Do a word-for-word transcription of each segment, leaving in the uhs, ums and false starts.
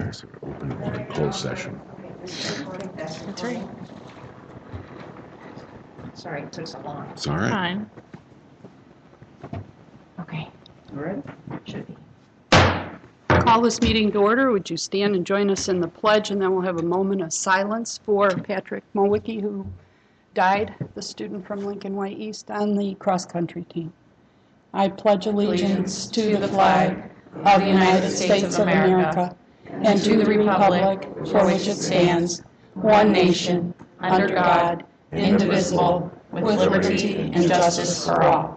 Yes, open closed session. That's right. Sorry it took so long. It's all right. Fine. Okay. You ready? Should be. Call this meeting to order. Would you stand and join us in the pledge, and then we'll have a moment of silence for Patrick Mowicki, who died, the student from Lincoln Way East on the cross-country team. I pledge allegiance to the flag of the United States of America and to the republic for which it stands, one nation, under God, indivisible, with liberty and justice for all.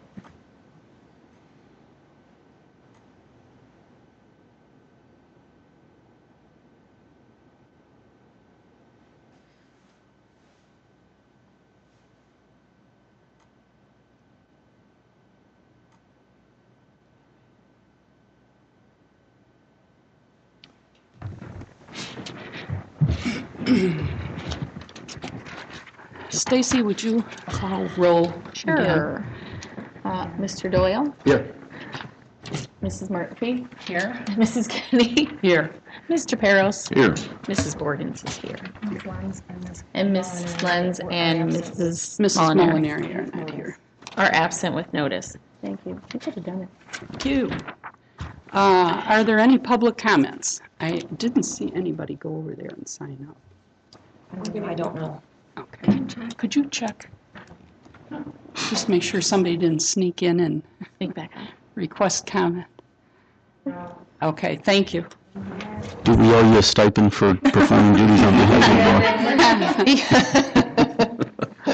Stacy, would you call roll? Sure. Uh, Mister Doyle? Here. Missus Murphy? Here. Missus Kennedy? Here. Mister Peros? Here. Missus Borgens is here. And Missus Lenz and Missus Missus Molinari Molinari are not here. are absent with notice. Thank you. You could have done it. Thank you. Uh, Are there any public comments? I didn't see anybody go over there and sign up. I don't know. Okay. Could you check? Just make sure somebody didn't sneak in and Think back on. request comment. Okay, thank you. Do we owe you a stipend for performing duties on behalf of the board?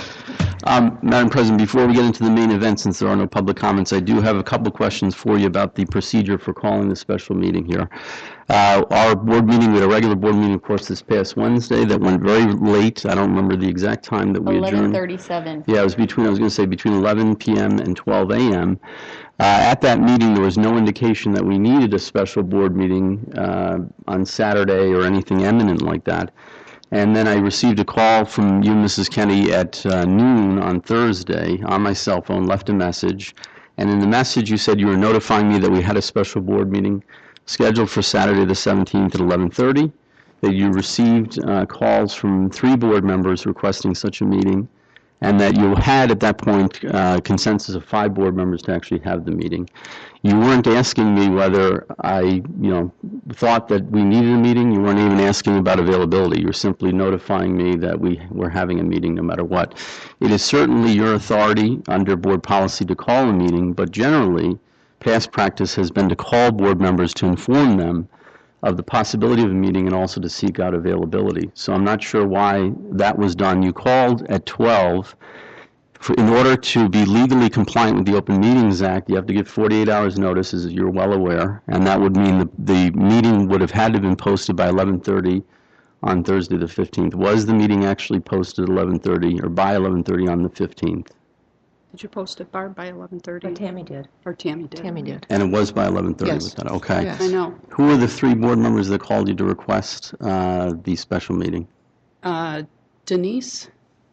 Um, Madam President, before we get into the main event, since there are no public comments, I do have a couple of questions for you about the procedure for calling the special meeting here. Uh, our board meeting, we had a regular board meeting, of course, this past Wednesday that went very late. I don't remember the exact time that we adjourned. eleven thirty-seven. Yeah, it was between, I was going to say between eleven p.m. and twelve a.m. Uh, at that meeting, there was no indication that we needed a special board meeting uh, on Saturday or anything eminent like that. And then I received a call from you, Missus Kennedy, at uh, noon on Thursday on my cell phone, left a message. And in the message, you said you were notifying me that we had a special board meeting scheduled for Saturday the seventeenth at eleven thirty, that you received uh, calls from three board members requesting such a meeting, and that you had at that point uh, consensus of five board members to actually have the meeting. You weren't asking me whether I, you know, thought that we needed a meeting. You weren't even asking about availability. You were simply notifying me that we were having a meeting no matter what. It is certainly your authority under board policy to call a meeting, but generally, past practice has been to call board members to inform them of the possibility of a meeting and also to seek out availability. So I'm not sure why that was done. You called at twelve. For, in order to be legally compliant with the Open Meetings Act, you have to give forty-eight hours notice, as you're well aware, and that would mean the, the meeting would have had to have been posted by eleven thirty on Thursday the fifteenth. Was the meeting actually posted at eleven thirty or by eleven thirty on the fifteenth? Did you post it, Barb, by eleven thirty? But Tammy did. Or Tammy did? Tammy did. And it was by eleven thirty Yes. with that? Okay. I know. Who were the three board members that called you to request uh, the special meeting? Uh, Denise,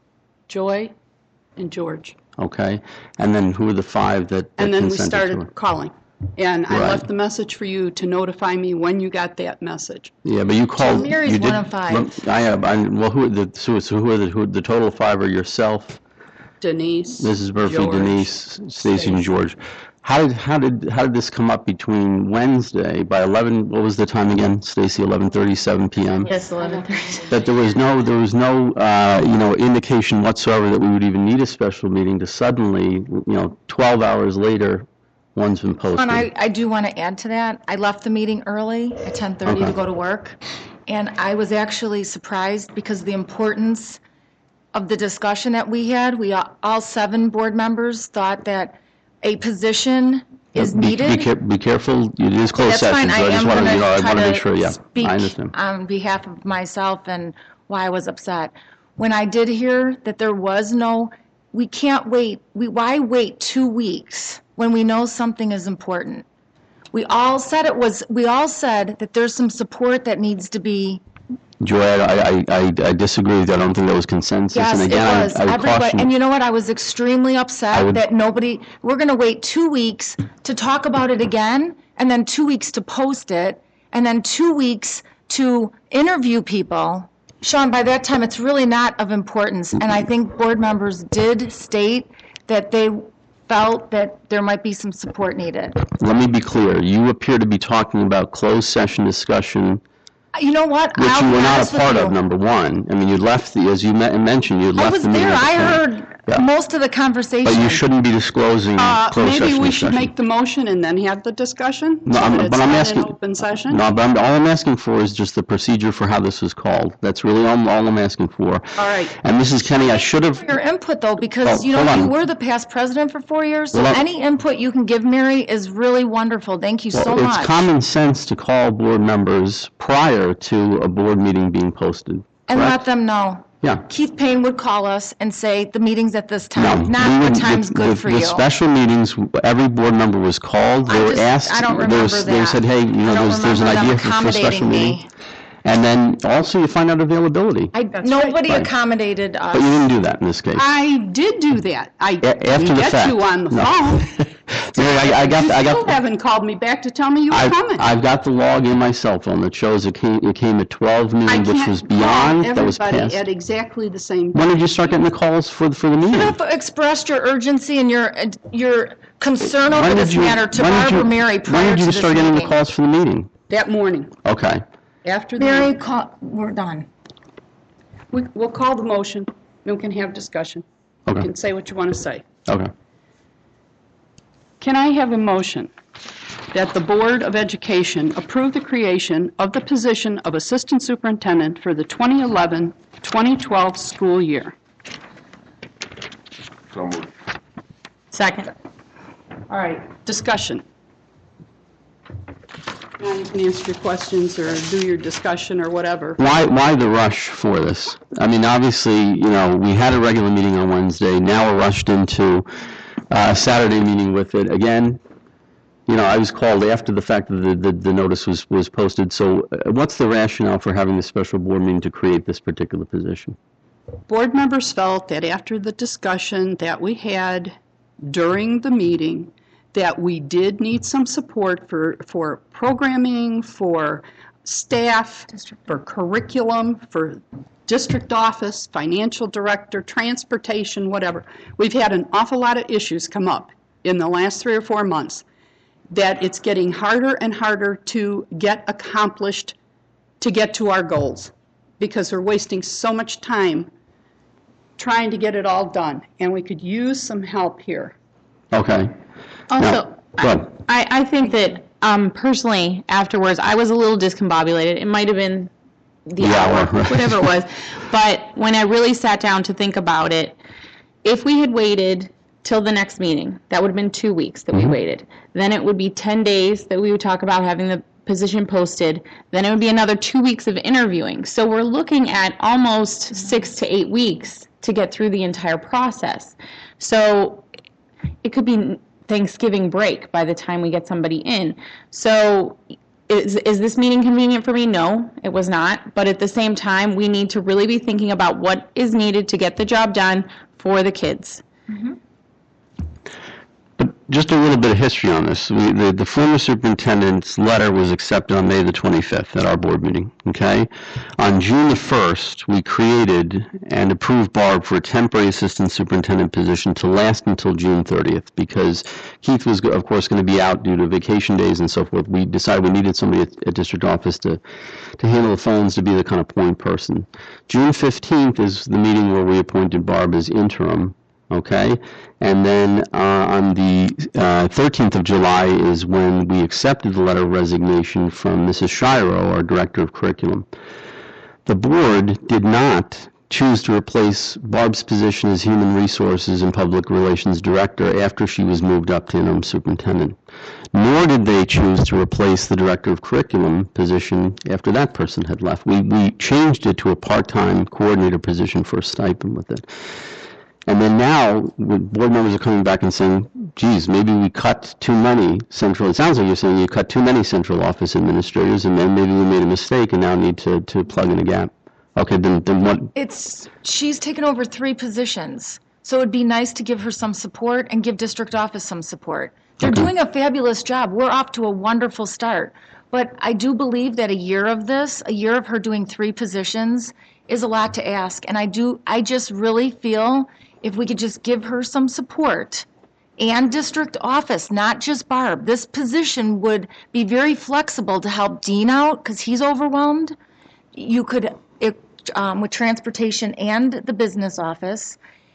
Joy, and George. Okay. And then who were the five that, that And then we consented to it? started calling. And I Right. left the message for you to notify me when you got that message. Yeah, but you called. Mary's you did, one of five. I have. I, well, who are the so, so who are the who, the total five are yourself, Denise, Missus Murphy, George, Denise, Stacy, and George. How did how did how did this come up between Wednesday by eleven? What was the time again, Stacy? eleven thirty-seven p.m. Yes, eleven thirty. That there was no there was no uh, you know indication whatsoever that we would even need a special meeting to suddenly you know twelve hours later, one's been posted. And I, I do want to add to that. I left the meeting early at ten thirty Okay. to go to work, and I was actually surprised because of the importance of the discussion that we had. We, all all seven board members thought that a position is Be- needed. Be, care- be careful. It is closed That's session, fine. so I I just am want to going you know I to want try to make sure. Yeah, to speak I understand. on behalf of myself and why I was upset. When I did hear that there was no, we can't wait. We why wait two weeks when we know something is important? We all said it was. We all said that there's some support that needs to be. Joanne, I, I, I I disagree with you. I don't think that was consensus. Yes, and it again, was. I, I would Everybody, caution. and you know what? I was extremely I upset would- that nobody. We're going to wait two weeks to talk about it again, and then two weeks to post it, and then two weeks to interview people, Sean, by that time, it's really not of importance. And I think board members did state that they felt that there might be some support needed. Let me be clear. You appear to be talking about closed session discussion, You know what? which I'll you be were not honest a with part you. of, number one. I mean, you left, the as you me- mentioned, you I left was the meeting. there. at the I point. heard Yeah. most of the conversation. But you shouldn't be disclosing Uh, closed session Maybe we should discussion. make the motion and then have the discussion? No, so I'm- that it's but I'm not an asking- open session? No, but I'm, all I'm asking for is just the procedure for how this was called. That's really all, all I'm asking for. All right. And Missus Kenny, I should have, Your input, though, because, Oh, you know, hold you on. were the past president for four years, so Well, I- any input you can give, Mary, is really wonderful. Thank you so well, much. it's common sense to call board members prior to a board meeting being posted. And let correct? them know. Yeah. Keith Payne would call us and say, the meeting's at this No, time, we not the wouldn't- time's with- good with- for With you. special meetings, every board member was called, I they were just- asked. I don't there remember was- They that. said, hey, you know, I don't there's, there's an remember them idea for for a special accommodating meeting. me. And then also you find out availability. I, That's nobody right. accommodated us. But you didn't do that in this case. I did do that. I A- after didn't the get fact. you on the No. phone. Mary, I I got, You I still got, haven't called me back to tell me you were I've, coming. I've got the log in my cell phone that shows it came, it came at twelve I noon, which can't was call beyond, that was everybody past. at exactly the same When time. did you start getting the calls for, for the meeting? You have expressed your urgency and your, uh, your concern When over did this you- matter to when did you- Barbara Mary When prior did to you this start getting the meeting. calls for the meeting? That morning, Okay. after the Mary, meeting. call, we're done. We- We'll call the motion, then we can have discussion. You Okay, can say what you want to say. okay. Can I have a motion that the Board of Education approve the creation of the position of Assistant Superintendent for the twenty eleven twenty twelve school year? So moved. Second. All right, discussion. Now you can answer your questions or do your discussion or whatever. Why, why the rush for this? I mean, obviously, you know, we had a regular meeting on Wednesday, now we're rushed into uh, a Saturday meeting with it. Again, you know, I was called after the fact that the, the, the notice was, was posted, so uh, what's the rationale for having the special board meeting to create this particular position? Board members felt that after the discussion that we had during the meeting, that we did need some support for, for programming, for staff, for curriculum, for district office, financial director, transportation, whatever. We've had an awful lot of issues come up in the last three or four months that it's getting harder and harder to get accomplished, to get to our goals, because we're wasting so much time trying to get it all done, and we could use some help here. Okay. Also, Go ahead. I, I think that um, personally, afterwards, I was a little discombobulated. It might have been the, The hour, hour, right. whatever it was. But when I really sat down to think about it, if we had waited till the next meeting, that would have been two weeks that we waited. Then it would be ten days that we would talk about having the position posted. Then it would be another two weeks of interviewing. So we're looking at almost six to eight weeks to get through the entire process. So it could be Thanksgiving break by the time we get somebody in. So is, is this meeting convenient for me? No, it was not. But at the same time, we need to really be thinking about what is needed to get the job done for the kids. But just a little bit of history on this. We, the, the former superintendent's letter was accepted on May the twenty-fifth at our board meeting, okay? On June the first, we created and approved Barb for a temporary assistant superintendent position to last until June thirtieth, because Keith was, of course, going to be out due to vacation days and so forth. We decided we needed somebody at, at district office to, to handle the phones, to be the kind of point person. June fifteenth is the meeting where we appointed Barb as interim, okay? And then uh, on the uh, thirteenth of July is when we accepted the letter of resignation from Missus Shiro, our director of curriculum. The board did not choose to replace Barb's position as human resources and public relations director after she was moved up to interim superintendent. Nor did they choose to replace the director of curriculum position after that person had left. We, we changed it to a part-time coordinator position for a stipend with it. And then now, when board members are coming back and saying, geez, maybe we cut too many central, it sounds like you're saying you cut too many central office administrators, and then maybe we made a mistake and now need to, to plug in a gap. Okay, then, then what, It's, she's taken over three positions, so it'd be nice to give her some support and give district office some support. They're Okay. doing a fabulous job. We're off to a wonderful start. But I do believe that a year of this, a year of her doing three positions, is a lot to ask. And I do, I just really feel if we could just give her some support and district office, not just Barb. This position would be very flexible to help Dean out because he's overwhelmed. You could, it, um, with transportation and the business office,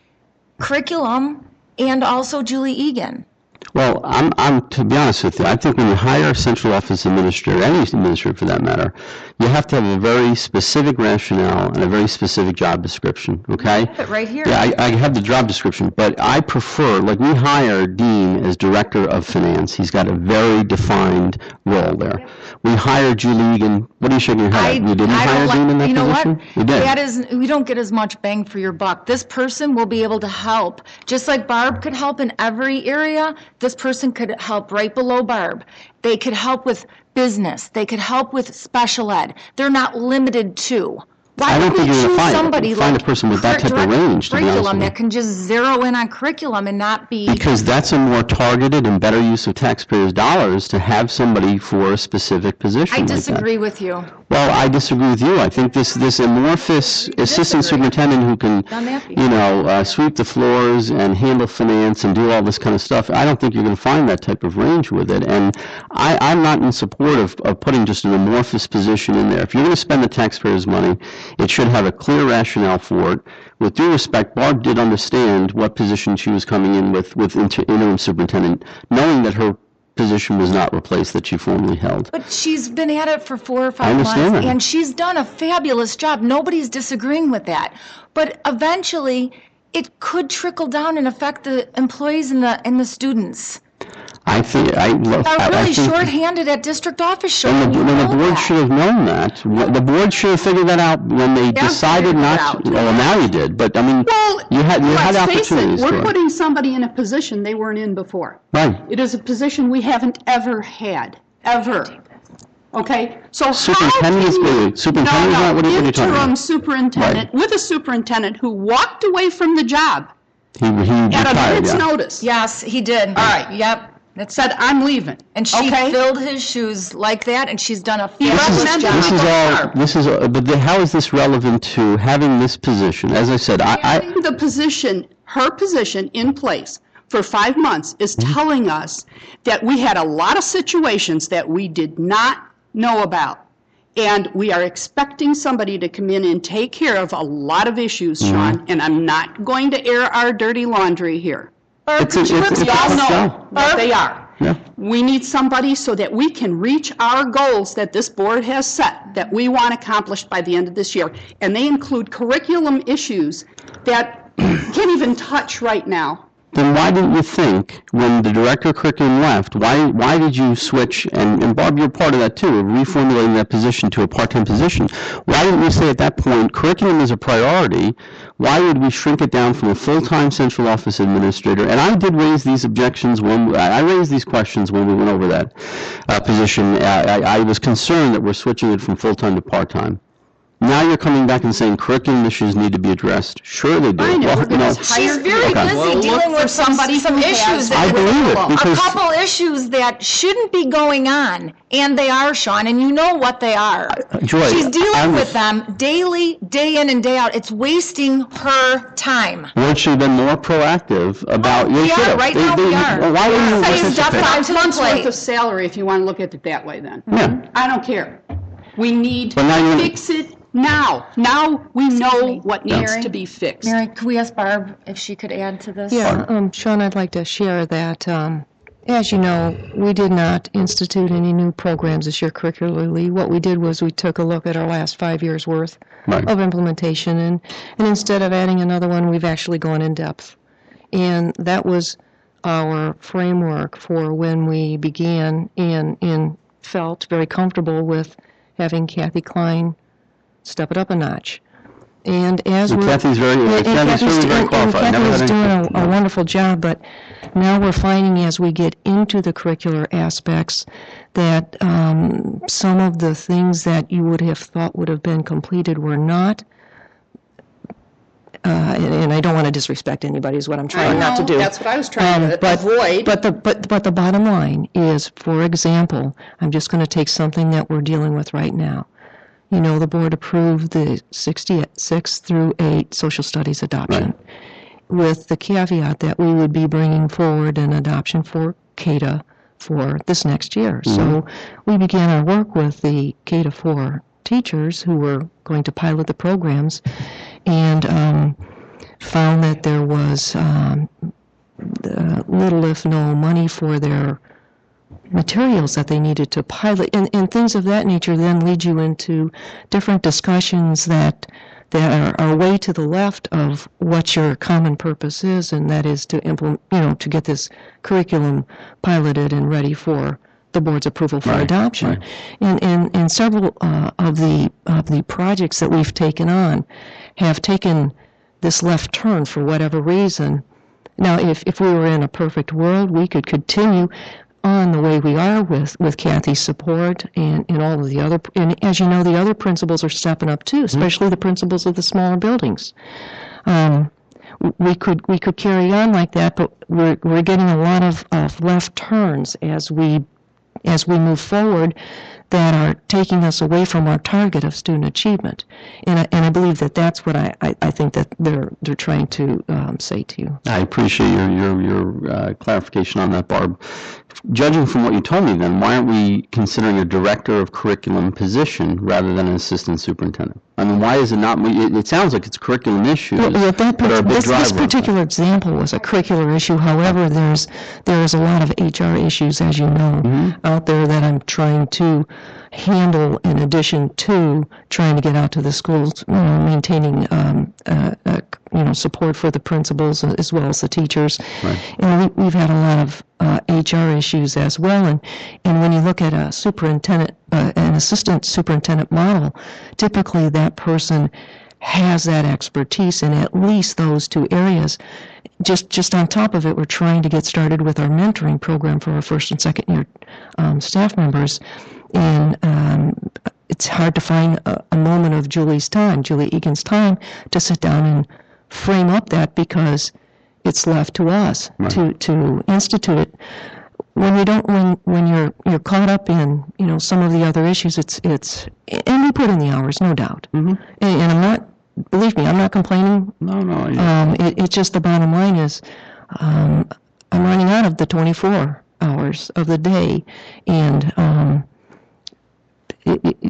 curriculum, and also Julie Egan. Well, I'm, I'm, to be honest with you, I think when you hire a central office administrator, any administrator for that matter, you have to have a very specific rationale and a very specific job description, okay? But right here. Yeah, I, I have the job description, but I prefer, like, we hire Dean as Director of Finance. He's got a very defined role there. We hired Julie Egan. What are you shaking your head I, at? We didn't I hire don't Dean in like, that you know position? what? We did. That is, we don't get as much bang for your buck. This person will be able to help. Just like Barb could help in every area, this person could help right below Barb. They could help with business. They could help with special ed. They're not limited to. Why I don't would think we you're gonna choose find- somebody find like a person with that cur- type of direct range, to be honest curriculum with you. that can just zero in on curriculum and not be. Because that's a more targeted and better use of taxpayers' dollars to have somebody for a specific position I like that. disagree with you. Well, I disagree with you. I think this, this amorphous assistant disagree. superintendent who can, Done that you know, uh, sweep the floors and handle finance and do all this kind of stuff, I don't think you're going to find that type of range with it. And I, I'm not in support of, of putting just an amorphous position in there. If you're going to spend the taxpayers' money, it should have a clear rationale for it. With due respect, Barb did understand what position she was coming in with, with inter- interim superintendent, knowing that her position was not replaced that she formerly held. But she's been at it for four or five understand months, that. and she's done a fabulous job. Nobody's disagreeing with that. But eventually, it could trickle down and affect the employees and the and the students. I think, I, look, Are I, I really think, shorthanded at district office, Sean. and the, You when the know board that. should have known that. The board should have figured that out when they decided figured it not out. to. Well, now you did, but I mean, Well, you had, you had let's face it, opportunities we're to it. putting somebody in a position they weren't in before. Right. It is a position we haven't ever had, ever. Okay? So how Superintendent can is you... good. Superintendent is No, not- what are you- what are you no, talking interim about? superintendent, with a superintendent who walked away from the job He, he at a retired, minute's yeah. notice. Yes, he did. All right. Yep. That's Said, I'm leaving. And she okay? filled his shoes like that, and she's done a He fabulous recommended job. This is People all, are. this is, all- but the, how is this relevant to having this position? As I said, I, I, Having the position, her position in place for five months is Mm-hmm. telling us that we had a lot of situations that we did not know about. And we are expecting somebody to come in and take care of a lot of issues, Mm-hmm. Sean, and I'm not going to air our dirty laundry here. It's a- it's a- it's a Y'all tough know job. what they are. Yeah. We need somebody so that we can reach our goals that this board has set, that we want accomplished by the end of this year. And they include curriculum issues that can't even touch right now. then why didn't you think, when the director of curriculum left, why, why did you switch, and, and Barb, you're part of that too, of reformulating that position to a part-time position. Why didn't we say at that point, curriculum is a priority, why would we shrink it down from a full-time central office administrator? And I did raise these objections when, I raised these questions when we went over that uh, position. I, I I was concerned that we're switching it from full-time to part-time. Now you're coming back and saying curriculum issues need to be addressed. Sure they do. Fine, Well, we're you gonna know, hire- She's very Okay. busy We'll look dealing for with some, somebody some who has issues I that, believe it, a because- couple issues that shouldn't be going on, and they are, Sean, and you know what they are. Joy, She's dealing I'm- with them daily, day in and day out. It's wasting her time. Would she have been more proactive about your We are, ship? right They- now they- we are. Why didn't you So look you've at the got pay? five to the Months worth plate. of salary, if you want to look at it that way, then. Yeah. I don't care. We need But now to you're- fix it now. Now we know what needs Mary? to be fixed. Mary, could we ask Barb if she could add to this? Yeah, um, Sean, I'd like to share that, um, as you know, we did not institute any new programs this year curricularly. What we did was we took a look at our last five years' worth Right. of implementation, and, and instead of adding another one, we've actually gone in depth. And that was our framework for when we began and, and felt very comfortable with having Kathy Klein step it up a notch. And as And we're... Kathy's very- and- and Kathy's Kathy's really very doing- qualified. And Never Kathy's had doing any- a, a wonderful job, but now we're finding as we get into the curricular aspects that um, some of the things that you would have thought would have been completed were not. uh, and, and I don't want to disrespect anybody, is what I'm trying not to know, do. that's what I was trying Um, to but- avoid. But the, but, but the bottom line is, for example, I'm just going to take something that we're dealing with right now. You know, the board approved the sixty-six through eight social studies adoption, with the caveat that we would be bringing forward an adoption for K to for this next year. So we began our work with the K to four teachers who were going to pilot the programs, and um, found that there was um, uh, little, if no, money for their materials that they needed to pilot, and, and things of that nature then lead you into different discussions that that are, are way to the left of what your common purpose is, and that is to implement, you know, to get this curriculum piloted and ready for the board's approval for Right, adoption. right. And, and, and several uh, of the of the projects that we've taken on have taken this left turn for whatever reason. Now, if, if we were in a perfect world, we could continue on the way we are with, with Kathy's support and, and all of the other, and as you know, the other principals are stepping up too, especially the principals of the smaller buildings. Um, we could we could carry on like that, but we're we're getting a lot of, of left turns as we as we move forward that are taking us away from our target of student achievement. And I, and I believe that that's what I, I, I think that they're they're trying to um, say to you. I appreciate your your, your uh, clarification on that, Barb. Judging from what you told me, then, why aren't we considering a director of curriculum position rather than an assistant superintendent? I mean, why is it not? It, it sounds like it's curriculum issues Well, yeah, that, that are a big this, driver. this particular example was a curricular issue. However, there's there's a lot of H R issues, as you know, Mm-hmm. out there that I'm trying to handle in addition to trying to get out to the schools, you know, maintaining um, uh, uh, you know support for the principals as well as the teachers. Right. And we, we've had a lot of uh, H R issues as well. And and when you look at a superintendent, uh, an assistant superintendent model, typically that person has that expertise in at least those two areas. Just just on top of it, we're trying to get started with our mentoring program for our first and second year um, staff members. And um, it's hard to find a, a moment of Julie's time, Julie Egan's time, to sit down and frame up that, because it's left to us Right. to, to institute it. When you don't, when when you're you're caught up in you know some of the other issues, it's it's and we put in the hours, no doubt. Mm-hmm. And, and I'm not, believe me, I'm not complaining. No, no. Yeah. Um, it, it's just the bottom line is, um, I'm running out of the twenty-four hours of the day, and um, it, it,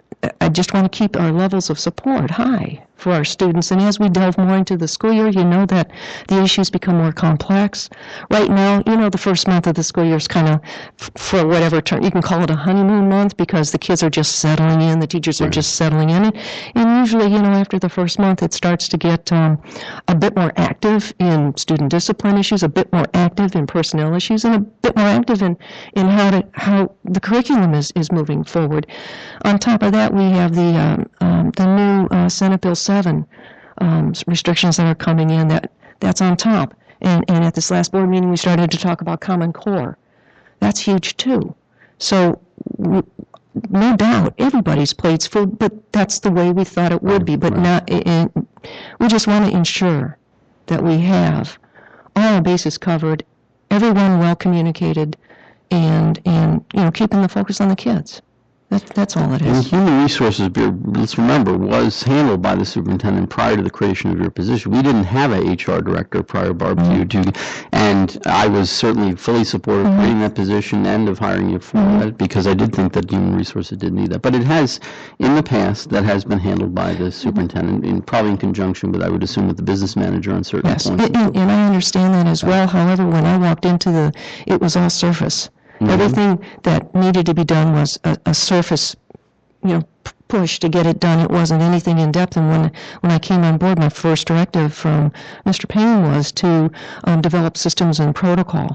I just want to keep our levels of support high for our students. And as we delve more into the school year, you know that the issues become more complex. Right now, you know, the first month of the school year is kind of, f- for whatever term, you can call it a honeymoon month, because the kids are just settling in, the teachers are just settling in. And usually, you know, after the first month, it starts to get um, a bit more active in student discipline issues, a bit more active in personnel issues, and a bit more active in, in how to how the curriculum is, is moving forward. On top of that, we have the um, um, the new uh, Senate Bill seven um, restrictions that are coming in. That that's on top. And and at this last board meeting, we started to talk about Common Core. That's huge too. So w- no doubt, everybody's plate's full, but that's the way we thought it would be. But not. And we just want to ensure that we have all our bases covered, everyone well communicated, and and you know keeping the focus on the kids. That, that's all it And is. Human Resources Bureau, let's remember, was handled by the superintendent prior to the creation of your position. We didn't have a H R director prior, Barb, to you, to, and I was certainly fully supportive of creating that position and of hiring you for that, because I did think that Human Resources did need that. But it has, in the past, that has been handled by the superintendent, in, probably in conjunction with, I would assume, with the business manager on certain Yes, points. and, and and I understand that as well. However, when I walked into the, it was all surface. Mm-hmm. Everything that needed to be done was a, a surface, you know, p- push to get it done. It wasn't anything in depth. And when when I came on board, my first directive from Mister Payne was to um, develop systems and protocol.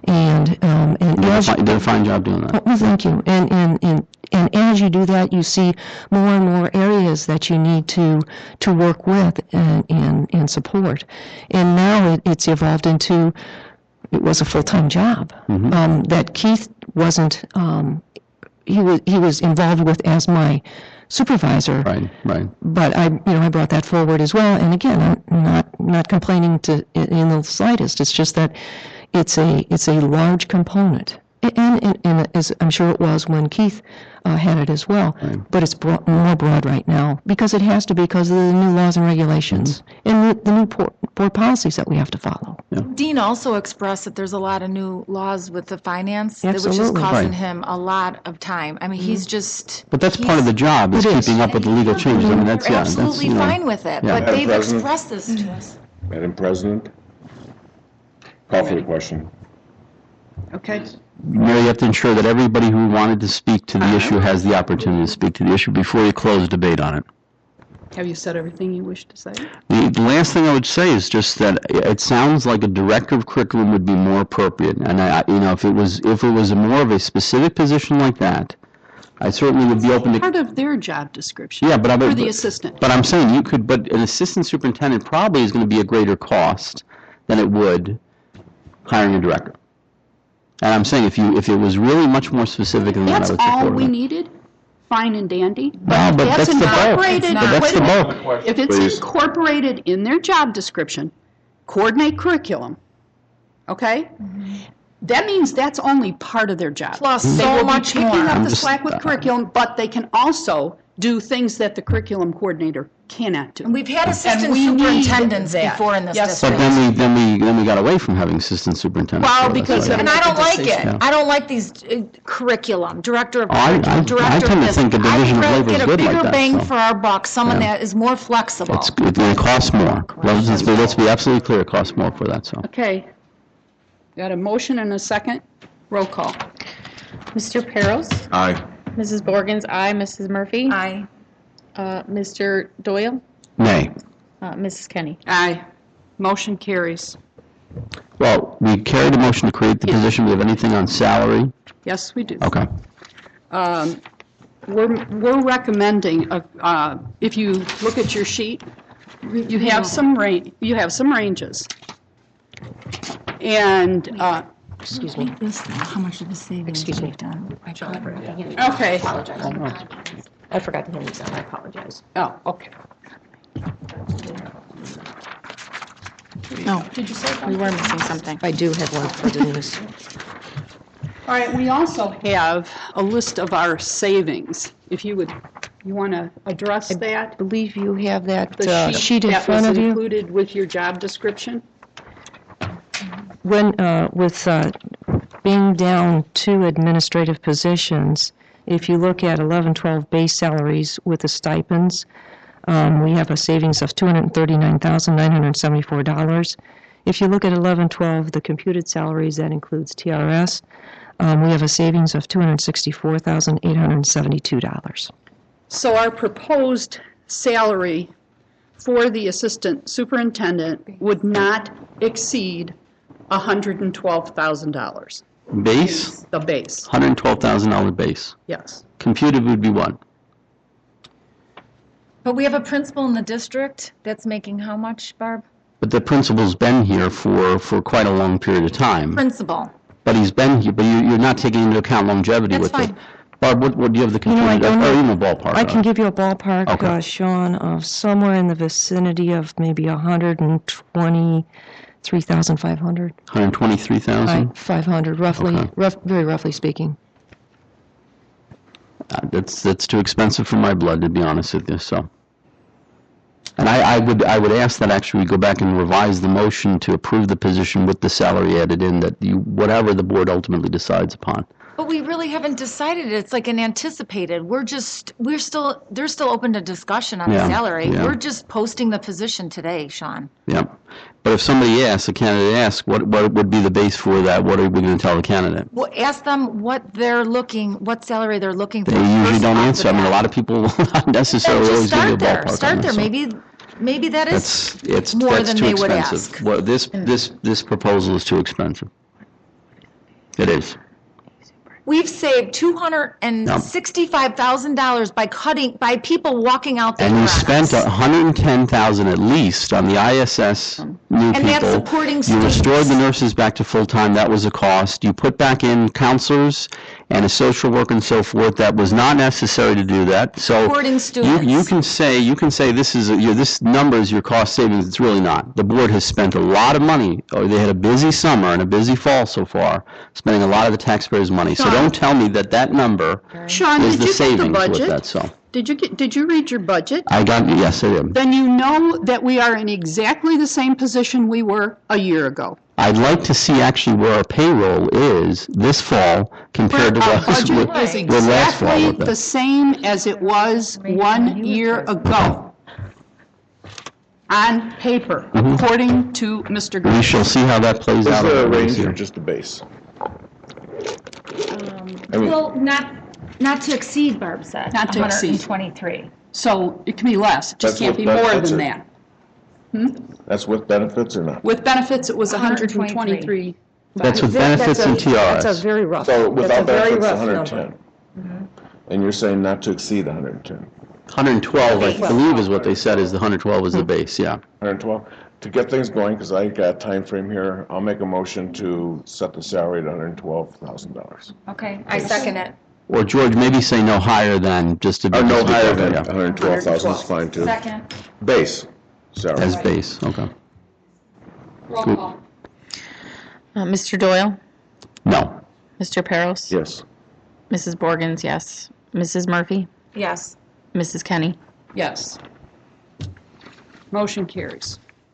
And um, and You did a as fi- you did a fine job doing that. well, thank you. And, and, and, and as you do that, you see more and more areas that you need to, to work with and, and, and support. And now it, it's evolved into, it was a full-time job um, that Keith wasn't, um, he was, he was involved with as my supervisor. Right, right. But I, you know, I brought that forward as well. And again, I'm not not complaining to in the slightest. It's just that it's a it's a large component, and and, and as I'm sure it was when Keith uh, had it as well. Right. But it's bro- more broad right now because it has to be because of the new laws and regulations and the, the new board, board policies that we have to follow. Dean also expressed that there's a lot of new laws with the finance, that which is Absolutely. causing Right. him a lot of time. I mean, he's just. But that's part of the he's- job, is It is. keeping up with the legal changes. I mean, that's, We're yeah, that's, absolutely you know. fine with it, yeah. but Madam they've President? expressed this to us. Madam President? Call for the question. Okay. Mary, you have to ensure that everybody who wanted to speak to the issue has the opportunity to speak to the issue before you close debate on it. Have you said everything you wish to say? The the last thing I would say is just that it sounds like a director of curriculum would be more appropriate. And I, I- you know, if it was, if it was a more of a specific position like that, I certainly would be open to. Part of their job description. Yeah, but I. For the but- assistant. But I'm saying you could, but an assistant superintendent probably is going to be a greater cost than it would hiring a director. And I'm saying if you, if it was really much more specific than that, I That's would support all we it. needed? Fine and dandy? Well, but that's the bulk. incorporated- But that's wait a the minute. bulk. If it's Please. incorporated in their job description, coordinate curriculum, okay? That means that's only part of their job. Plus They so will be much picking more. up I'm the just- slack with curriculum, but they can also do things that the curriculum coordinator cannot do. And we've had assistant we need superintendents that. before in this Yes, But district. then we, then we, then we got away from having assistant superintendents. Well, so that's because why- of- And I don't like it. decision. I don't like these uh, curriculum, director of Oh, I- I- curriculum, I director tend of to this. think a division of I'd rather labor is get a good like bigger that, bang so. for our buck, someone Yeah. that is more flexible. It's, it it costs more. Let's just be, let's be absolutely clear, it costs more for that, so. Okay. Got a motion and a second? Roll call. Mister Perros, Aye. Missus Borgens, aye. Missus Murphy, Aye. uh, Mister Doyle, Nay. uh, Missus Kenny. Aye. Motion carries. Well, we carried a motion to create the Yes. position. Do we have anything on salary? Yes, we do. Okay. Um, We're we're recommending, uh, uh, if you look at your sheet, you have some range, you have some ranges. And, uh, Excuse me. How much of the savings Excuse me. we've done? I John, I covered forgot to hand these Okay. out. I apologize. I forgot to hand these out. I apologize. oh, okay. No. Did you say we were missing something? I do have one for Denise. All right, we also have a list of our savings. If you would, you want to address that? I believe you have that The uh, sheet in that front was of you. included with your job description? When, uh, with uh, being down two administrative positions, if you look at eleven twelve base salaries with the stipends, um, we have a savings of two hundred thirty-nine thousand nine hundred seventy-four dollars. If you look at eleven twelve, the computed salaries, that includes T R S, um, we have a savings of two hundred sixty-four thousand eight hundred seventy-two dollars. So our proposed salary for the assistant superintendent would not exceed one hundred twelve thousand dollars, Base, the base, one hundred twelve thousand dollars base. yes. Computed would be what? But we have a principal in the district that's making how much, Barb? But the principal's been here for, for quite a long period of time. Principal. But he's been here, but you, you're not taking into account longevity That's with fine. it. Barb, what, what do you have the You know, I computed, don't or know. even a ballpark? I can of? give you a ballpark, Okay. uh, Sean, of somewhere in the vicinity of maybe one hundred twenty-three thousand five hundred. one hundred twenty-three thousand? five hundred, roughly, Okay. rough, very roughly speaking. Uh, That's, that's too expensive for my blood, to be honest with you, so. And I, I would, I would ask that actually we go back and revise the motion to approve the position with the salary added in, that you, whatever the board ultimately decides upon. But we really haven't decided. It's like an anticipated. We're just, we're still, they're still open to discussion on the Yeah, salary. yeah. We're just posting the position today, Sean. Yep. But if somebody asks, a candidate asks, what, what would be the base for that, what are we going to tell the candidate? Well, ask them what they're looking, what salary they're looking for. They usually first don't off the answer. I mean, a bat. lot of people will not Then necessarily just always give you a start there. ballpark on Start there. this, so. Maybe, maybe that is It's, it's, more that's than too they would expensive. ask. Well, this, this, this proposal is too expensive. It is. We've saved two hundred sixty-five thousand dollars by cutting, by people walking out there. And you on spent us. one hundred ten thousand dollars at least on the I S S new people. that's supporting You students. restored the nurses back to full-time, that was a cost. You put back in counselors and a social worker and so forth, that was not necessary to do that. So Supporting you, students. you can say, you can say this is, a- your, this number is your cost savings, it's really not. The board has spent a lot of money, or they had a busy summer and a busy fall so far, spending a lot of the taxpayers' money. So Sean. don't tell me that that number Sean, is did the you get the savings with budget? that, so. Did you get, did you read your budget? I got, yes, I did. Then you know that we are in exactly the same position we were a year ago. I'd like to see actually where our payroll is this fall compared to Our what was budget with is with last fall exactly with the it. same as it was one year ago. On paper, according to Mister Mm-hmm. We Green. shall see how that plays Is out. there a over the range or year. just a base? I mean, Well, not, not to exceed, Barb said. Not to exceed. one hundred twenty-three. So it can be less, it just That's can't be what more benefits than are. that. that's with benefits or not? With benefits, it was one one hundred hundred twenty-three. That's with That- benefits that's a- and T R S. That's a very rough, So that's a without very benefits, rough one hundred number. ten. And you're saying not to exceed one hundred ten. one hundred twelve, I believe is what they said, is the one hundred twelve is the base, yeah. one hundred twelve. To get things going, because I got a time frame here, I'll make a motion to set the salary at one hundred twelve thousand dollars. Okay, I second it. Or George, maybe say no higher than, just to be. Or no just to be higher clear, than yeah. one hundred twelve thousand is fine too. Second. Base salary. As base, okay. Roll call. Uh, Mister Doyle? No. Mister Peros? Yes. Missus Borgens, yes. Missus Murphy? Yes. Missus Kenny? Yes. Motion carries.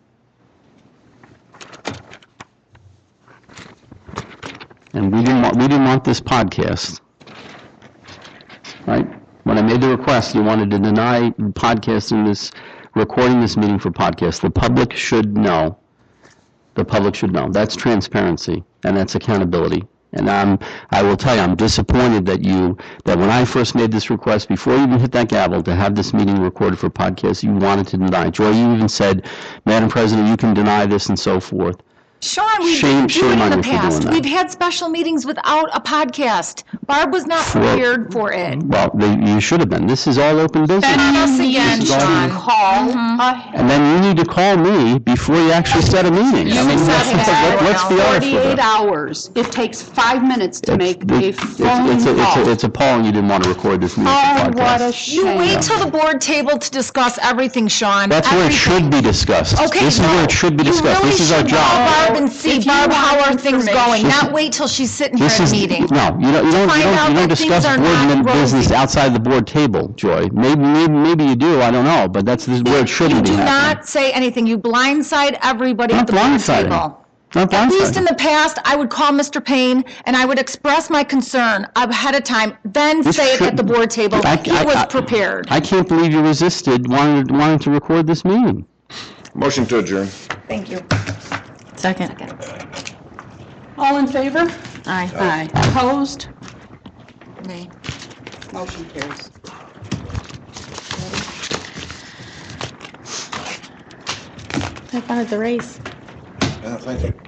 And we didn't want, we didn't want this podcast. Right? When I made the request, you wanted to deny podcasting this, recording this meeting for podcast. The public should know. The public should know. That's transparency, and that's accountability. And I'm, I will tell you, I'm disappointed that you, that when I first made this request, before you even hit that gavel, to have this meeting recorded for podcast, you wanted to deny. Joy, you even said, Madam President, you can deny this and so forth. Sean, we've Shame- been doing shame it on in the you for doing past. that. We've had special meetings without a podcast. Barb was not For- prepared for it. Well, they, you should have been. This is all open business. Us again, This is all Sean. you- Call Mm-hmm. ahead. And then you need to call me before you actually set a meeting. I mean, said let's, that. let- let's be honest with forty-eight it. hours. It takes five minutes to make a It's- phone it's- it's a- call. It's appalling you didn't want to record this meeting Oh, for what a podcast. You shame. wait till the board table to discuss everything, Sean. That's where it Everything. should be discussed. Okay, This is no. where it should be You discussed. really This is our should job. call Barb and see, If you Barb, how want are things going? information- Not wait till she's sitting here This at a is, meeting. no, you don't, you don't, you find don't, out you don't that things discuss are board not min- business rosy. outside the board table, Joy. Maybe, maybe, maybe you do, I don't know, but that's the- where it You shouldn't be do happening. not say anything. You blindside everybody Not at the board blindsiding. table. Not At least in blindsiding. the past, I would call Mister Payne and I would express my concern ahead of time, then This say it at the should- board table. I- He I- was I- prepared. I can't believe you resisted wanting, wanting to record this meeting. Motion to adjourn. Thank you. Second. All in favor? Aye. Aye. Opposed? Me. Motion carries. Have fun at the race. Yeah, thank you.